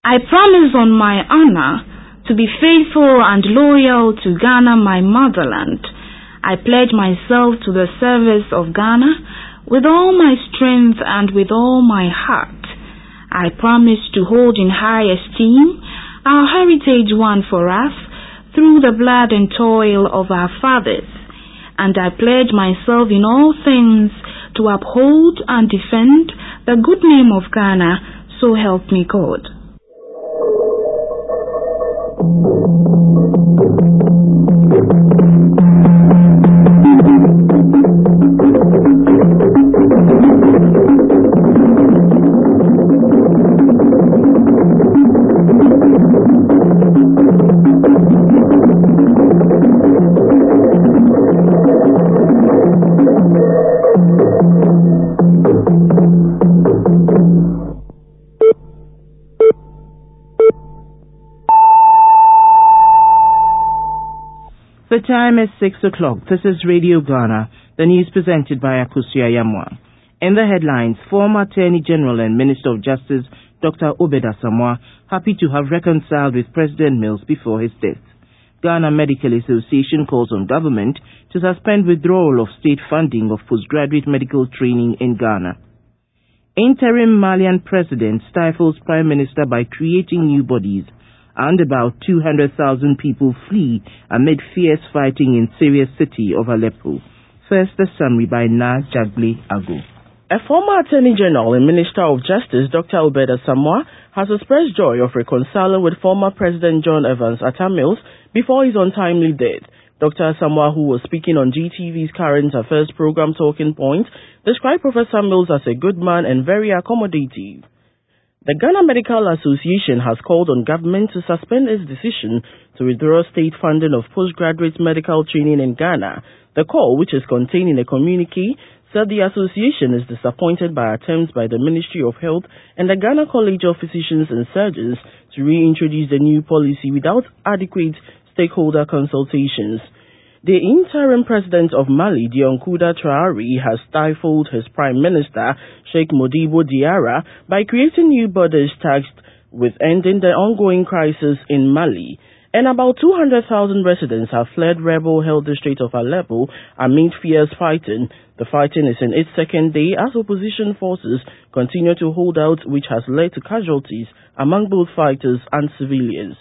I promise on my honor to be faithful and loyal to Ghana, my motherland. I pledge myself to the service of Ghana with all my strength and with all my heart. I promise to hold in high esteem our heritage won for us through the blood and toil of our fathers, and I pledge myself in all things to uphold and defend the good name of Ghana, so help me God. The time is 6 o'clock. This is Radio Ghana, the news presented by Akusia Yamwa. In the headlines, former Attorney General and Minister of Justice Dr. Obed Asamoah happy to have reconciled with President Mills before his death. Ghana Medical Association calls on government to suspend withdrawal of state funding of postgraduate medical training in Ghana. Interim Malian president stifles Prime Minister by creating new bodies, and about 200,000 people flee amid fierce fighting in Syria's city of Aleppo. First, the summary by Na Jagble Ago. A former Attorney General and Minister of Justice, Dr. Obed Asamoah, has expressed joy of reconciling with former President John Evans Atta Mills before his untimely death. Dr. Asamoah, who was speaking on GTV's Current Affairs program Talking Point, described Professor Mills as a good man and very accommodative. The Ghana Medical Association has called on government to suspend its decision to withdraw state funding of postgraduate medical training in Ghana. The call, which is contained in a communique, said the association is disappointed by attempts by the Ministry of Health and the Ghana College of Physicians and Surgeons to reintroduce the new policy without adequate stakeholder consultations. The interim president of Mali, Diankuda Traore, has stifled his prime minister, Sheikh Modibo Diarra, by creating new borders tasked with ending the ongoing crisis in Mali. And about 200,000 residents have fled rebel-held district of Aleppo amid fierce fighting. The fighting is in its second day as opposition forces continue to hold out, which has led to casualties among both fighters and civilians.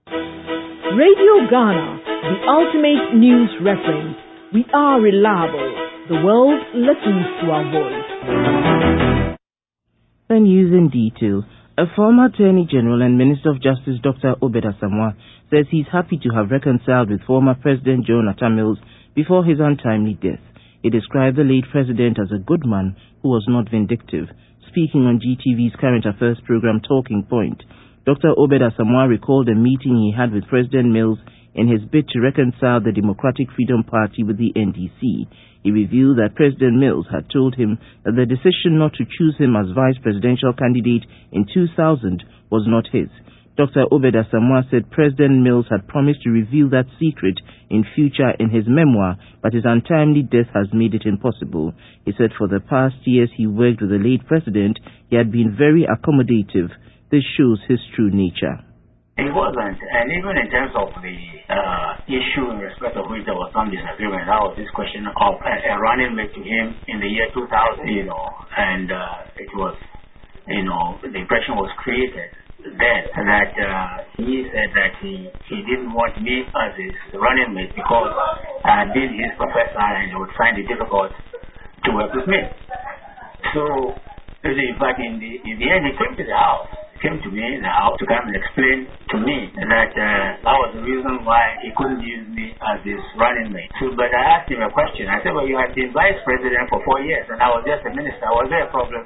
Radio Ghana, the ultimate news reference. We are reliable. The world listens to our voice. The news in detail. A former Attorney General and Minister of Justice Dr. Obed Asamoah says he's happy to have reconciled with former President John Atta Mills before his untimely death. He described the late president as a good man who was not vindictive. Speaking on GTV's Current Affairs program Talking Point, Dr. Obed Asamoah recalled a meeting he had with President Mills in his bid to reconcile the Democratic Freedom Party with the NDC. He revealed that President Mills had told him that the decision not to choose him as vice presidential candidate in 2000 was not his. Dr. Obed Asamoah said President Mills had promised to reveal that secret in future in his memoir, but his untimely death has made it impossible. He said for the past years he worked with the late president, he had been very accommodative. This shows his true nature. It wasn't, and even in terms of the issue in respect of which there was some disagreement, that was this question of a running mate to him in the year 2000, and it was, the impression was created then that he said that he didn't want me as his running mate because I had been his professor and he would find it difficult to work with me. So, in fact, in the end, he came to the house. Came to me in the house to come and explain to me that that was the reason why he couldn't use me as his running mate. So, but I asked him a question. I said, well, you had been vice president for 4 years and I was just a minister. Was there a problem?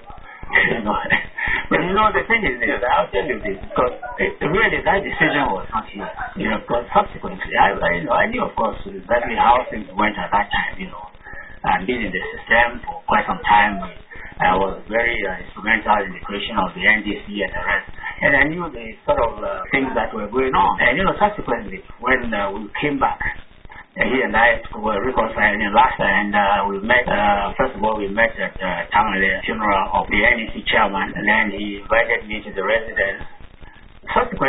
But the thing is this, I'll tell you this, because really that decision was not here. Because subsequently, I knew, of course, exactly how things went at that time, I've been in the system for quite some time. I was very instrumental in the creation of the NDC and the rest. And I knew the sort of things that were going on. And, subsequently, when we came back, he and I were reconciling last time, and we met, first of all, we met at Tamale funeral of the NDC chairman, and then he invited me to the residence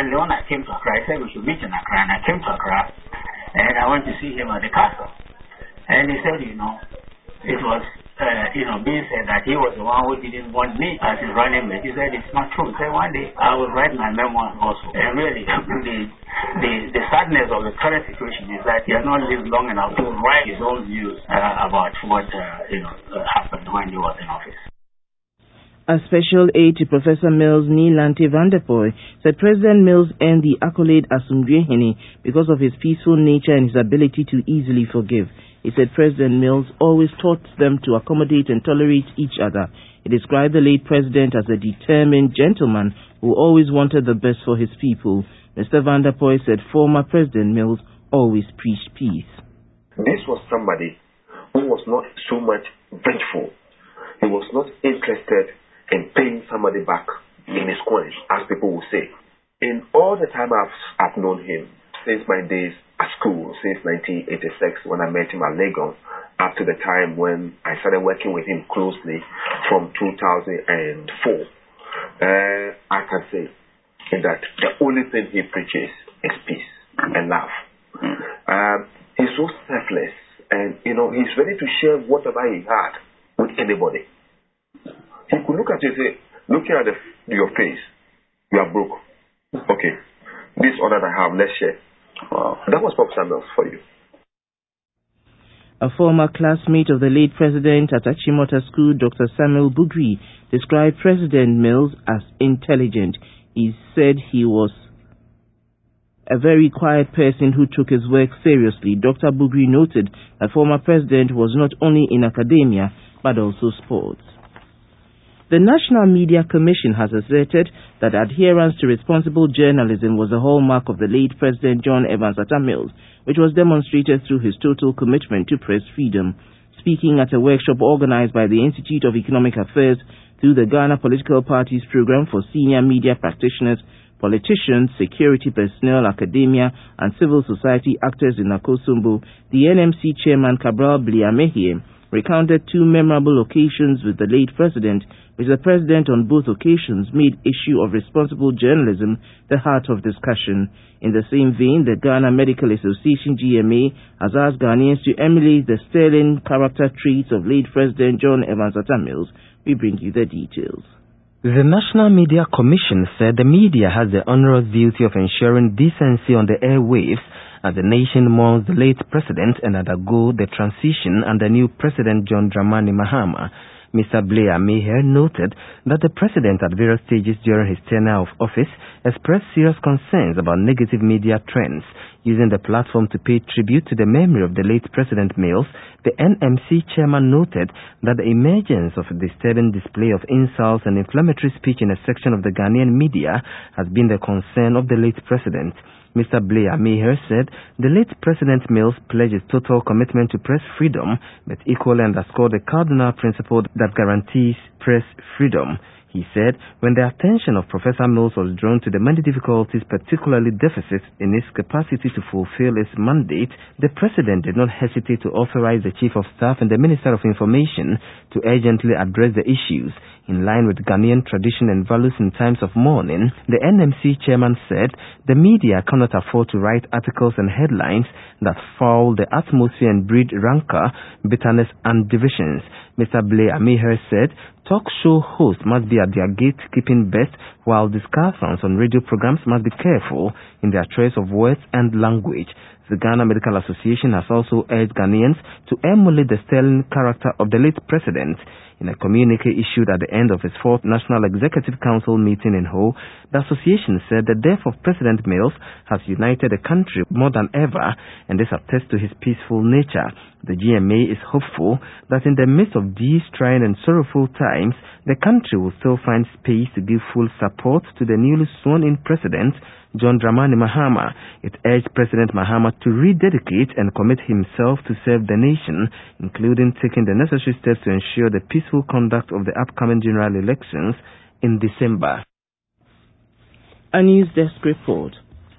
when I came to Accra, he said we should meet in Accra, and I came to Accra, and I went to see him at the castle. And he said, it was, being said that he was the one who didn't want me as his running mate. He said, it's not true. He said, one day I will write my memoir also. And really, the sadness of the current situation is that he has not lived long enough to write his own views about what, happened when he was in office. A special aide to Professor Mills, Neelante Vanderpoy, said President Mills earned the accolade Asumdwehene because of his peaceful nature and his ability to easily forgive. He said President Mills always taught them to accommodate and tolerate each other. He described the late president as a determined gentleman who always wanted the best for his people. Mr. Vanderpoy said former President Mills always preached peace. This was somebody who was not so much vengeful. He was not interested in paying somebody back in his coin, as people will say. In all the time I've known him, since my days at school, since 1986 when I met him at Legon, up to the time when I started working with him closely from 2004, I can say that the only thing he preaches is peace and love. He's so selfless, and he's ready to share whatever he had with anybody. He could look at you and say, looking at your face, you are broke. Okay, this order that I have, let's share. Wow. That was Professor Mills for you. A former classmate of the late president at Achimota School, Dr. Samuel Bugri, described President Mills as intelligent. He said he was a very quiet person who took his work seriously. Dr. Bugri noted that former president was not only in academia, but also sports. The National Media Commission has asserted that adherence to responsible journalism was a hallmark of the late President John Evans Atta Mills, which was demonstrated through his total commitment to press freedom. Speaking at a workshop organized by the Institute of Economic Affairs through the Ghana Political Parties Program for Senior Media Practitioners, politicians, security personnel, academia, and civil society actors in Akosombo, the NMC chairman Cabral Bliamehie recounted two memorable occasions with the late president, which the president on both occasions made issue of responsible journalism the heart of discussion. In the same vein, the Ghana Medical Association GMA has asked Ghanaians to emulate the sterling character traits of late President John Evans Atta Mills. We bring you the details. The National Media Commission said the media has the onerous duty of ensuring decency on the airwaves as the nation mourns the late president and undergo the transition under new President John Dramani Mahama. Mr. Blair Maher noted that the president at various stages during his tenure of office expressed serious concerns about negative media trends. Using the platform to pay tribute to the memory of the late President Mills, the NMC chairman noted that the emergence of a disturbing display of insults and inflammatory speech in a section of the Ghanaian media has been the concern of the late president. Mr. Blair Maher said the late President Mills pledged his total commitment to press freedom, but equally underscored the cardinal principle that guarantees press freedom. He said when the attention of Professor Mills was drawn to the many difficulties, particularly deficits in his capacity to fulfill his mandate, the President did not hesitate to authorize the Chief of Staff and the Minister of Information to urgently address the issues. In line with Ghanaian tradition and values in times of mourning, the NMC chairman said the media cannot afford to write articles and headlines that foul the atmosphere and breed rancor, bitterness and divisions. Mr. Blair Maher said talk show hosts must be at their gatekeeping best, while discussants on radio programs must be careful in their choice of words and language. The Ghana Medical Association has also urged Ghanaians to emulate the sterling character of the late president. In a communique issued at the end of its fourth National Executive Council meeting in Ho, the association said the death of President Mills has united the country more than ever, and this attests to his peaceful nature. The GMA is hopeful that in the midst of these trying and sorrowful times, the country will still find space to give full support to the newly sworn-in president, John Dramani Mahama. It urged President Mahama to rededicate and commit himself to serve the nation, including taking the necessary steps to ensure the peaceful conduct of the upcoming general elections in December. A News Desk report.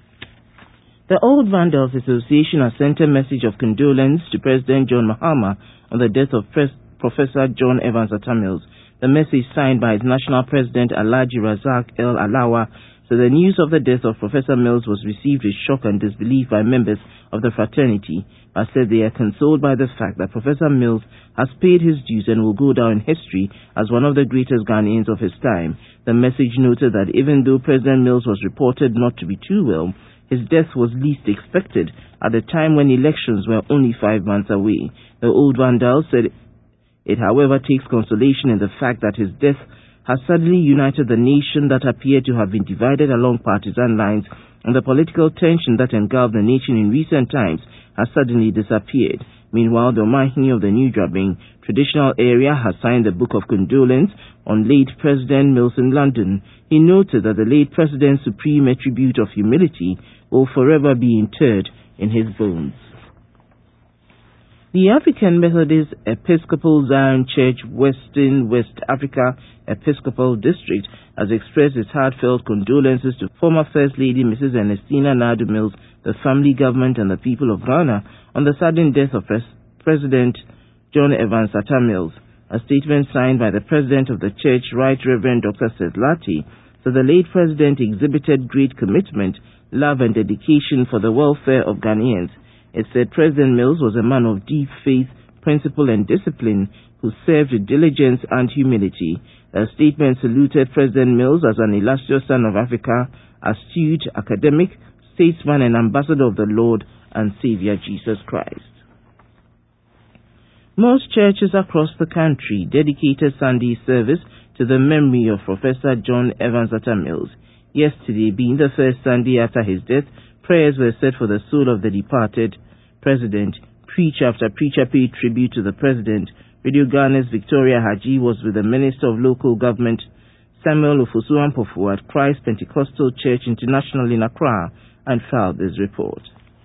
The Old Vandals Association has sent a message of condolence to President John Mahama on the death of Professor John Evans Atta Mills. The message, signed by its national president Alhaji Razak El Alawa, So the news of the death of Professor Mills was received with shock and disbelief by members of the fraternity, but said they are consoled by the fact that Professor Mills has paid his dues and will go down in history as one of the greatest Ghanaians of his time. The message noted that even though President Mills was reported not to be too well, his death was least expected at the time when elections were only 5 months away. The old vandal said it, however, takes consolation in the fact that his death has suddenly united the nation that appeared to have been divided along partisan lines, and the political tension that engulfed the nation in recent times has suddenly disappeared. Meanwhile, the Omahini of the New Drabing traditional area has signed the Book of Condolence on late President Mills in London. He noted that the late President's supreme attribute of humility will forever be interred in his bones. The African Methodist Episcopal Zion Church Western West Africa Episcopal District has expressed its heartfelt condolences to former First Lady Mrs. Ernestina Nadu Mills, the family, government and the people of Ghana on the sudden death of President John Evans Atta Mills. A statement signed by the President of the Church, Right Reverend Dr. Seth Lati, said the late President exhibited great commitment, love and dedication for the welfare of Ghanaians. It said President Mills was a man of deep faith, principle and discipline who served with diligence and humility. The statement saluted President Mills as an illustrious son of Africa, astute, academic, statesman and ambassador of the Lord and Savior Jesus Christ. Most churches across the country dedicated Sunday service to the memory of Professor John Evans Atta Mills. Yesterday, being the first Sunday after his death, prayers were said for the soul of the departed President. Preacher after preacher paid tribute to the President. Radio Ghana's Victoria Haji was with the Minister of Local Government, Samuel Ofosu-Ampofo, at Christ Pentecostal Church International in Accra and filed this report.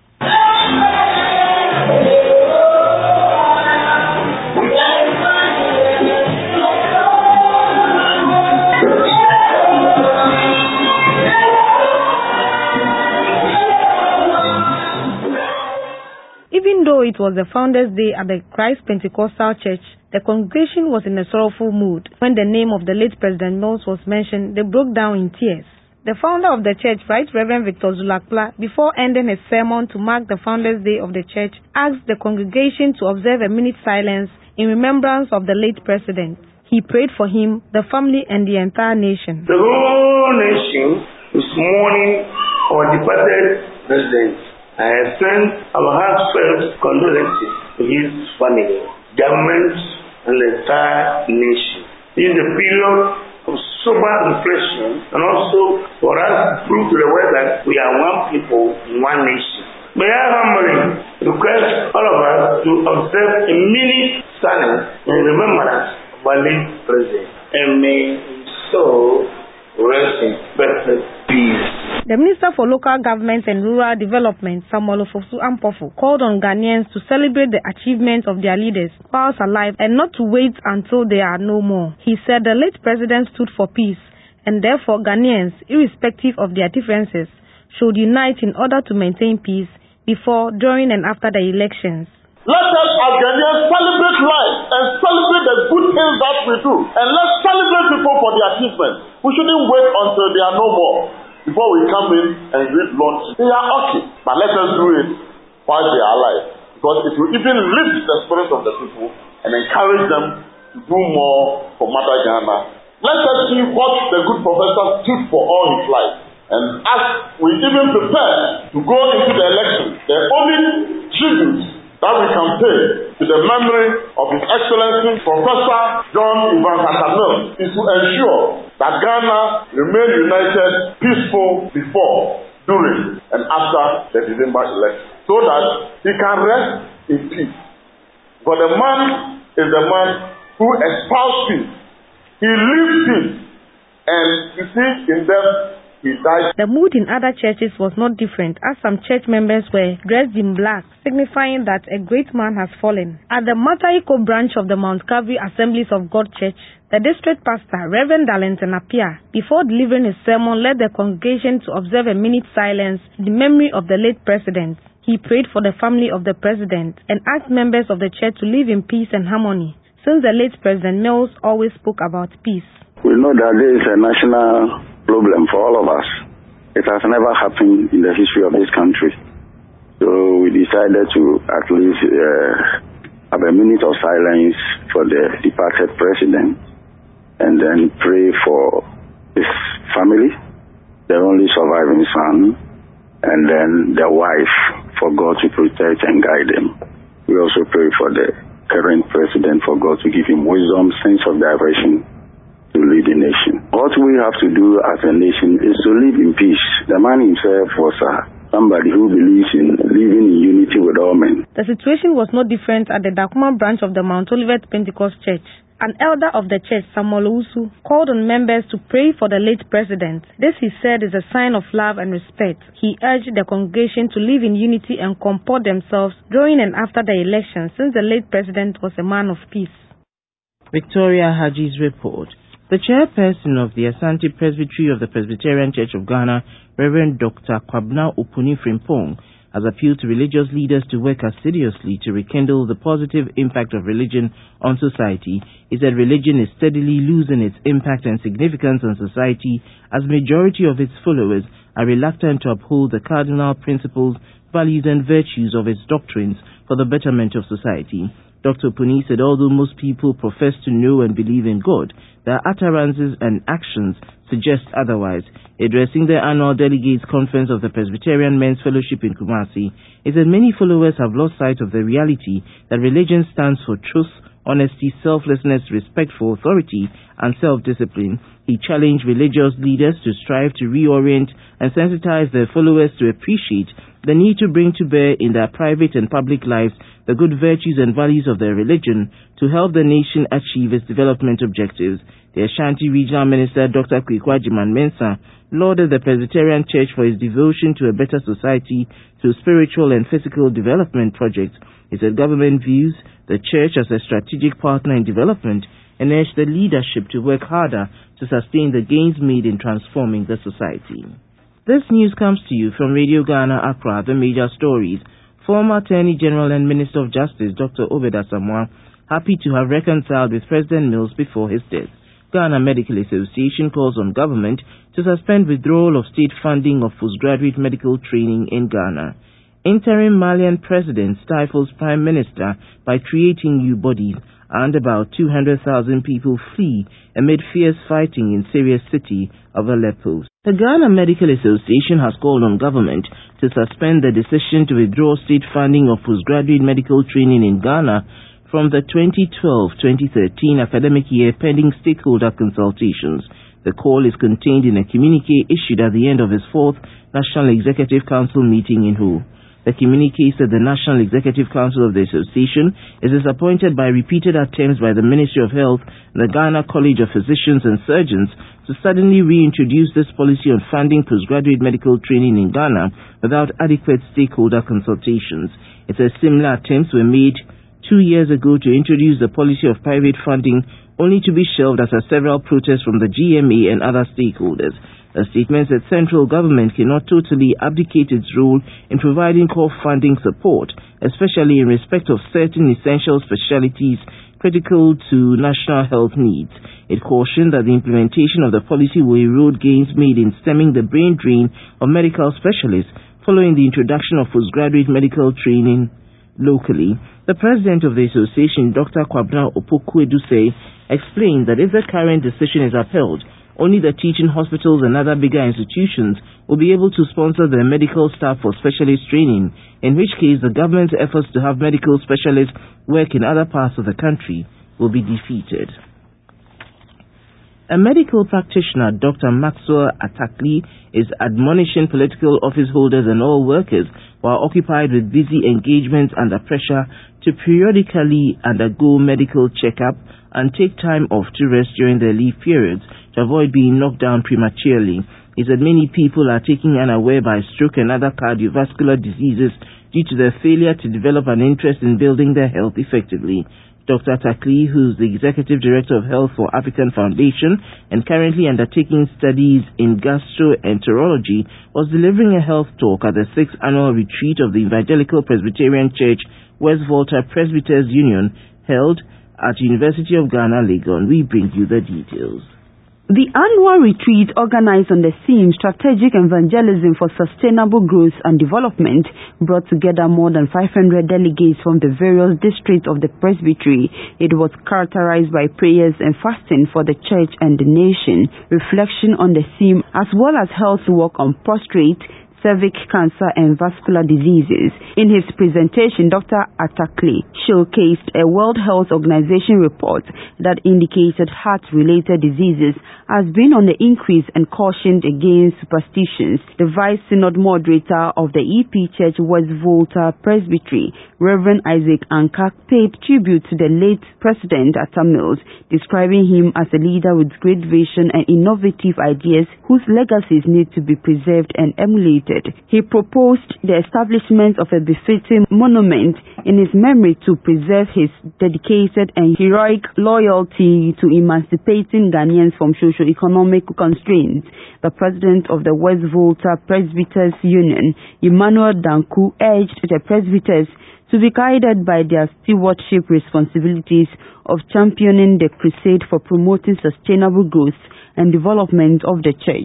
Even though it was the Founders' Day at the Christ Pentecostal Church, the congregation was in a sorrowful mood. When the name of the late President Mills was mentioned, they broke down in tears. The founder of the church, Right Reverend Victor Zulakpla, before ending his sermon to mark the Founders' Day of the church, asked the congregation to observe a minute silence in remembrance of the late President. He prayed for him, the family, and the entire nation. The whole nation is mourning our departed President. I extend our heartfelt condolences to his family, government, and the entire nation. This is a period of sober reflection and also for us to prove to the world that we are one people, one nation. May I humbly request all of us to observe a minute silence in remembrance of our late President, and may his soul rest in perfect peace. The Minister for Local Government and Rural Development, Samuel Ofosu-Ampofo, called on Ghanaians to celebrate the achievements of their leaders whilst alive and not to wait until they are no more. He said the late President stood for peace, and therefore Ghanaians, irrespective of their differences, should unite in order to maintain peace before, during and after the elections. Let us as Ghanaians celebrate life and celebrate the good things that we do, and let's celebrate people for their achievements. We shouldn't wait until they are no more before we come in and read lots. They are okay, but let us do it while they are alive, because it will even lift the spirit of the people and encourage them to do more for Mother Ghana. Let us see what the good professor stood for all his life, and as we even prepare to go into the election, the only tribute that we can pay to the memory of His Excellency Professor John Evans Atta Mills is to ensure that Ghana remain united, peaceful before, during, and after the December election, so that he can rest in peace. For the man is the man who espoused peace. He lived peace, and you see in them, he died. The mood in other churches was not different, as some church members were dressed in black, signifying that a great man has fallen. At the Mataiko branch of the Mount Calvary Assemblies of God Church, the district pastor, Reverend Darlington Appiah, before delivering his sermon, led the congregation to observe a minute silence in the memory of the late President. He prayed for the family of the President and asked members of the church to live in peace and harmony, since the late President Mills always spoke about peace. We know that there is a national problem for all of us. It has never happened in the history of this country. So we decided to at least have a minute of silence for the departed president and then pray for his family, the only surviving son, and then the wife, for God to protect and guide them. We also pray for the current president, for God to give him wisdom, sense of direction to lead the nation. What we have to do as a nation is to live in peace. The man himself was somebody who believes in living in unity with all men. The situation was no different at the Dakuma branch of the Mount Olivet Pentecost Church. An elder of the church, Samuel Owusu, called on members to pray for the late president. This, he said, is a sign of love and respect. He urged the congregation to live in unity and comport themselves during and after the election, since the late president was a man of peace. Victoria Haji's report. The chairperson of the Asante Presbytery of the Presbyterian Church of Ghana, Reverend Dr. Kwabna Opuni Frimpong, has appealed to religious leaders to work assiduously to rekindle the positive impact of religion on society. He said religion is steadily losing its impact and significance on society as majority of its followers are reluctant to uphold the cardinal principles, values and virtues of its doctrines for the betterment of society. Dr. Opuni said although most people profess to know and believe in God, their utterances and actions suggest otherwise. Addressing the annual Delegates Conference of the Presbyterian Men's Fellowship in Kumasi, he said many followers have lost sight of the reality that religion stands for truth, honesty, selflessness, respect for authority, and self-discipline. He challenged religious leaders to strive to reorient and sensitize their followers to appreciate the need to bring to bear in their private and public lives the good virtues and values of their religion to help the nation achieve its development objectives. The Ashanti Regional Minister, Dr. Kwikwajiman Mensah, lauded the Presbyterian Church for its devotion to a better society through spiritual and physical development projects. He said government views the church as a strategic partner in development and urged the leadership to work harder to sustain the gains made in transforming the society. This news comes to you from Radio Ghana, Accra. The major stories. Former Attorney General and Minister of Justice, Dr. Obed Asamoah, happy to have reconciled with President Mills before his death. Ghana Medical Association calls on government to suspend withdrawal of state funding of postgraduate medical training in Ghana. Interim Malian President stifles Prime Minister by creating new bodies, and about 200,000 people flee amid fierce fighting in Syria's city of Aleppo. The Ghana Medical Association has called on government to suspend the decision to withdraw state funding of postgraduate medical training in Ghana from the 2012-2013 academic year pending stakeholder consultations. The call is contained in a communique issued at the end of its 4th National Executive Council meeting in Ho. The communique said the National Executive Council of the Association is disappointed by repeated attempts by the Ministry of Health and the Ghana College of Physicians and Surgeons to suddenly reintroduce this policy on funding postgraduate medical training in Ghana without adequate stakeholder consultations. It says similar attempts were made 2 years ago to introduce the policy of private funding, only to be shelved after several protests from the GMA and other stakeholders. The statement said central government cannot totally abdicate its role in providing core funding support, especially in respect of certain essential specialties critical to national health needs. It cautioned that the implementation of the policy will erode gains made in stemming the brain drain of medical specialists following the introduction of postgraduate medical training locally. The president of the association, Dr. Kwabna Opoku-Edusei, explained that if the current decision is upheld, only the teaching hospitals and other bigger institutions will be able to sponsor their medical staff for specialist training, in which case the government's efforts to have medical specialists work in other parts of the country will be defeated. A medical practitioner, Dr. Maxwell Atakli, is admonishing political office holders and all workers who are occupied with busy engagements under pressure to periodically undergo medical checkup and take time off to rest during their leave periods to avoid being knocked down prematurely. He said many people are taken unaware by stroke and other cardiovascular diseases due to their failure to develop an interest in building their health effectively. Dr. Takli, who is the Executive Director of Health for African Foundation and currently undertaking studies in gastroenterology, was delivering a health talk at the 6th Annual Retreat of the Evangelical Presbyterian Church West Volta Presbyters Union held at University of Ghana, Legon. We bring you the details. The annual retreat organized on the theme Strategic Evangelism for Sustainable Growth and Development brought together more than 500 delegates from the various districts of the presbytery. It was characterized by prayers and fasting for the church and the nation, reflection on the theme as well as health work on prostate, cervic cancer and vascular diseases. In his presentation, Dr. Atakle showcased a World Health Organization report that indicated heart-related diseases has been on the increase and cautioned against superstitions. The Vice Synod Moderator of the EP Church West Volta Presbytery, Reverend Isaac Ankak, paid tribute to the late President Atta Mills, describing him as a leader with great vision and innovative ideas whose legacies need to be preserved and emulated. He proposed the establishment of a befitting monument in his memory to preserve his dedicated and heroic loyalty to emancipating Ghanaians from socio-economic constraints. The president of the West Volta Presbyters Union, Emmanuel Danku, urged the presbyters to be guided by their stewardship responsibilities of championing the crusade for promoting sustainable growth and development of the church.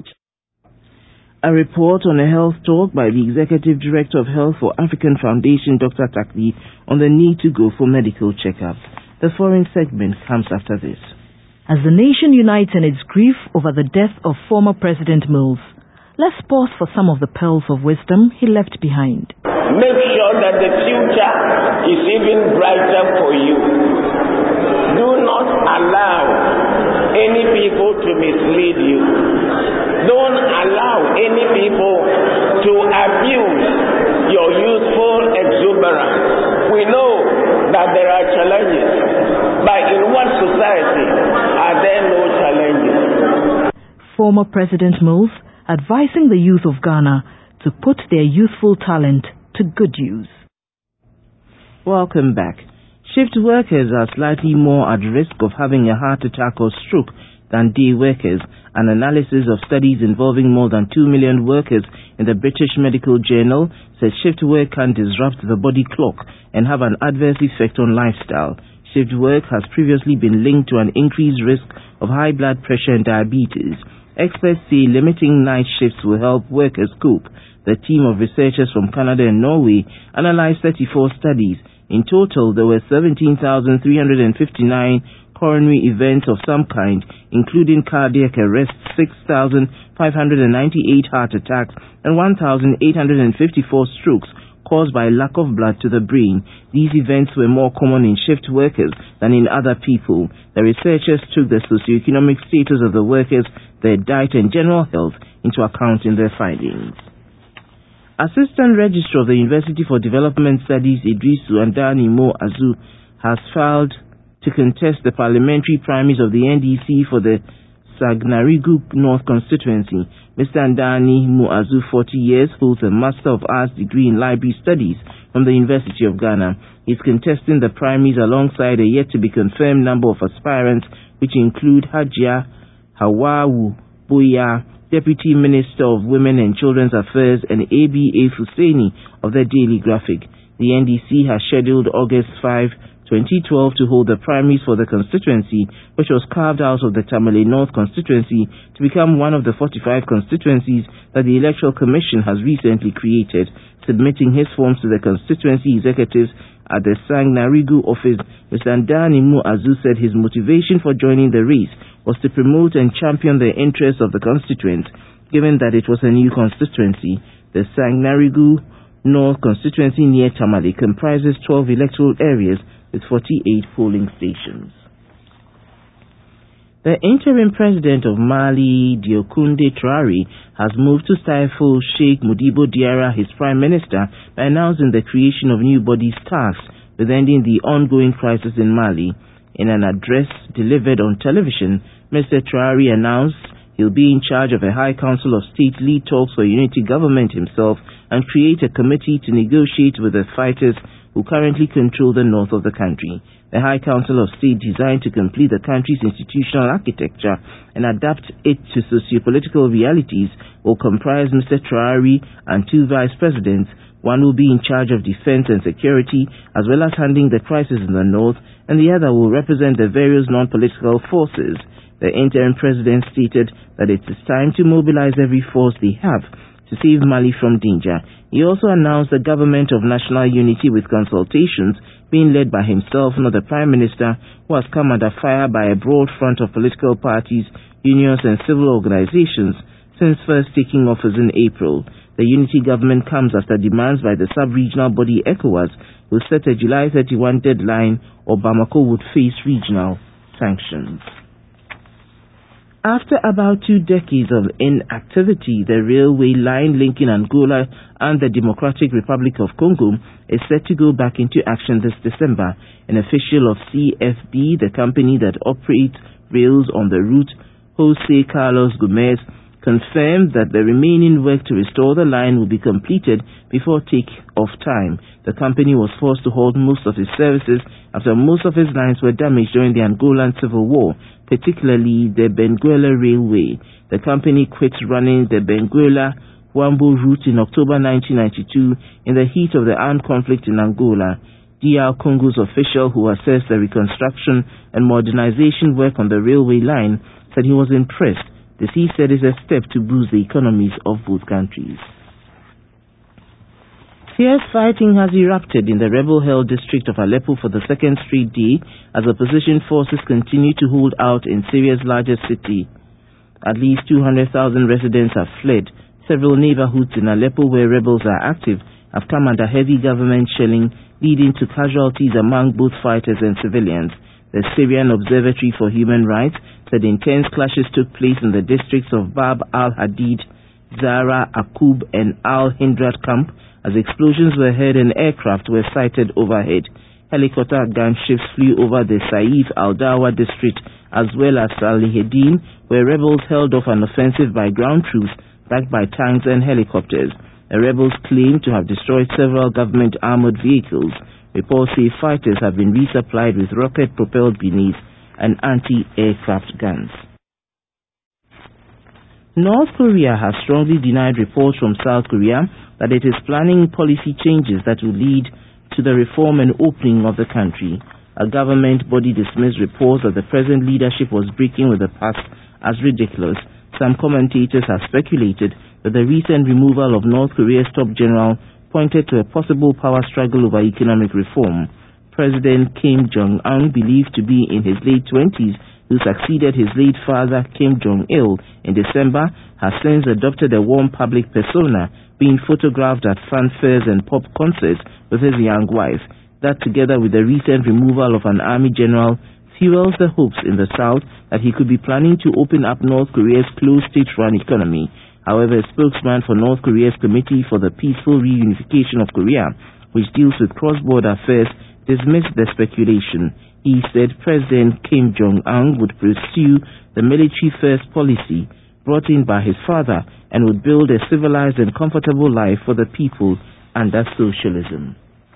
A report on a health talk by the Executive Director of Health for African Foundation, Dr. Atakle, on the need to go for medical checkups. The foreign segment comes after this. As the nation unites in its grief over the death of former President Mills, let's pause for some of the pearls of wisdom he left behind. Make sure that the future is even brighter for you. Do not allow any people to mislead you. Don't allow any people to abuse your youthful exuberance. We know that there are challenges, but in what society are there no challenges? Former President Mills advising the youth of Ghana to put their youthful talent to good use. Welcome back. Shift workers are slightly more at risk of having a heart attack or stroke than day workers. An analysis of studies involving more than 2 million workers in the British Medical Journal says shift work can disrupt the body clock and have an adverse effect on lifestyle. Shift work has previously been linked to an increased risk of high blood pressure and diabetes. Experts say limiting night shifts will help workers cope. The team of researchers from Canada and Norway analyzed 34 studies. In total, there were 17,359 coronary events of some kind, including cardiac arrest, 6,598 heart attacks, and 1,854 strokes caused by lack of blood to the brain. These events were more common in shift workers than in other people. The researchers took the socioeconomic status of the workers, their diet and general health into account in their findings. Assistant Registrar of the University for Development Studies, Idrisu Andani Mo-Azu, has filed to contest the parliamentary primaries of the NDC for the Sagnarigu North constituency. Mr. Andani Mo-Azu, 40 years, holds a Master of Arts degree in Library Studies from the University of Ghana. He is contesting the primaries alongside a yet-to-be-confirmed number of aspirants, which include Hajia Hawawu Boya, Deputy Minister of Women and Children's Affairs, and ABA Fuseni of the Daily Graphic. The NDC has scheduled August 5, 2012 to hold the primaries for the constituency, which was carved out of the Tamale North constituency to become one of the 45 constituencies that the Electoral Commission has recently created. Submitting his forms to the constituency executives at the Sagnarigu office, Mr. Andani Mo-Azu said his motivation for joining the race was to promote and champion the interests of the constituents, given that it was a new constituency. The Sagnarigu North constituency near Tamale comprises 12 electoral areas with 48 polling stations. The interim president of Mali, Diokunde Traoré, has moved to stifle Sheikh Modibo Diarra, his prime minister, by announcing the creation of new bodies tasked with ending the ongoing crisis in Mali. In an address delivered on television, Mr. Traoré announced he'll be in charge of a High Council of State lead talks for unity government himself and create a committee to negotiate with the fighters who currently control the north of the country. The High Council of State, designed to complete the country's institutional architecture and adapt it to socio-political realities, will comprise Mr. Traore and 2 vice presidents. One will be in charge of defense and security, as well as handling the crisis in the north, and the other will represent the various non-political forces. The interim president stated that it is time to mobilize every force they have to save Mali from danger. He also announced the government of national unity with consultations being led by himself, not the Prime Minister, who has come under fire by a broad front of political parties, unions and civil organizations since first taking office in April. The unity government comes after demands by the sub-regional body ECOWAS, who set a July 31 deadline, or Bamako would face regional sanctions. After about 2 decades of inactivity, the railway line linking Angola and the Democratic Republic of Congo is set to go back into action this December. An official of CFB, the company that operates rails on the route, Jose Carlos Gomez, confirmed that the remaining work to restore the line will be completed before take-off time. The company was forced to halt most of its services after most of its lines were damaged during the Angolan Civil War, particularly the Benguela Railway. The company quit running the Benguela-Huambo route in October 1992 in the heat of the armed conflict in Angola. DR Congo's official who assessed the reconstruction and modernization work on the railway line said he was impressed. This, he said, is a step to boost the economies of both countries. Fierce fighting has erupted in the rebel-held district of Aleppo for the second straight day as opposition forces continue to hold out in Syria's largest city. At least 200,000 residents have fled. Several neighborhoods in Aleppo where rebels are active have come under heavy government shelling, leading to casualties among both fighters and civilians. The Syrian Observatory for Human Rights said intense clashes took place in the districts of Bab al-Hadid, Zara, Akub, and al-Hindrat camp as explosions were heard and aircraft were sighted overhead. Helicopter gunships flew over the Saif al-Dawa district as well as Salihedin, where rebels held off an offensive by ground troops backed by tanks and helicopters. The rebels claim to have destroyed several government armored vehicles. Reports say fighters have been resupplied with rocket-propelled grenades and anti-aircraft guns. North Korea has strongly denied reports from South Korea that it is planning policy changes that will lead to the reform and opening of the country. A government body dismissed reports that the present leadership was breaking with the past as ridiculous. Some commentators have speculated that the recent removal of North Korea's top general pointed to a possible power struggle over economic reform. President Kim Jong-un, believed to be in his late 20s, who succeeded his late father Kim Jong-il in December, has since adopted a warm public persona, being photographed at fanfares and pop concerts with his young wife. That, together with the recent removal of an army general, fuels the hopes in the South that he could be planning to open up North Korea's closed state-run economy. However, a spokesman for North Korea's Committee for the Peaceful Reunification of Korea, which deals with cross-border affairs, dismissed the speculation. He said President Kim Jong-un would pursue the military-first policy brought in by his father and would build a civilized and comfortable life for the people under socialism.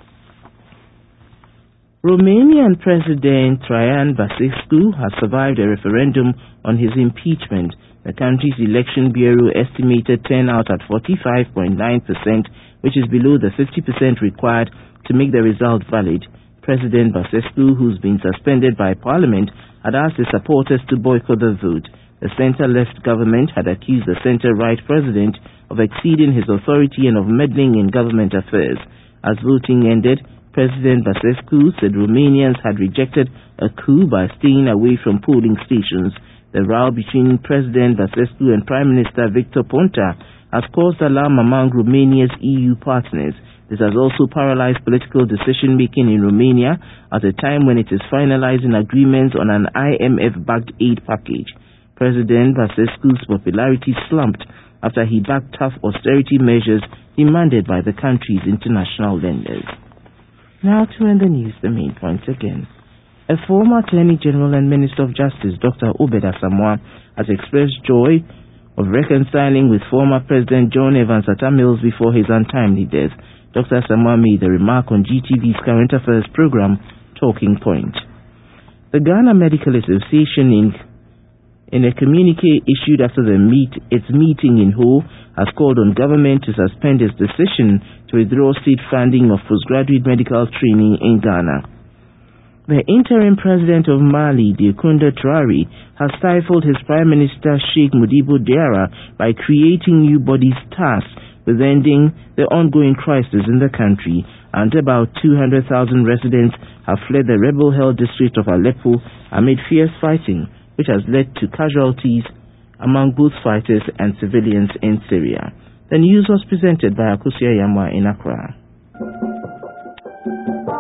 Romanian President Traian Băsescu has survived a referendum on his impeachment. The country's election bureau estimated turnout at 45.9%, which is below the 50% required to make the result valid. President Băsescu, who's been suspended by Parliament, had asked his supporters to boycott the vote. The center-left government had accused the center-right president of exceeding his authority and of meddling in government affairs. As voting ended, President Băsescu said Romanians had rejected a coup by staying away from polling stations. The row between President Băsescu and Prime Minister Victor Ponta has caused alarm among Romania's EU partners. This has also paralyzed political decision-making in Romania at a time when it is finalizing agreements on an IMF-backed aid package. President Băsescu's popularity slumped after he backed tough austerity measures demanded by the country's international lenders. Now to end the news, the main points again. A former Attorney General and Minister of Justice, Dr. Obed Asamoah, has expressed joy of reconciling with former President John Evans Atta Mills before his untimely death. Dr. Samoa made the remark on GTV's Current Affairs program, Talking Point. The Ghana Medical Association, in a communique issued after its meeting in Ho, has called on government to suspend its decision to withdraw state funding of postgraduate medical training in Ghana. The interim president of Mali, Diakunda Traoré, has stifled his Prime Minister Sheikh Modibo Diarra by creating new bodies tasked with ending the ongoing crisis in the country, and about 200,000 residents have fled the rebel-held district of Aleppo amid fierce fighting, which has led to casualties among both fighters and civilians in Syria. The news was presented by Akusia Yamwa in Accra.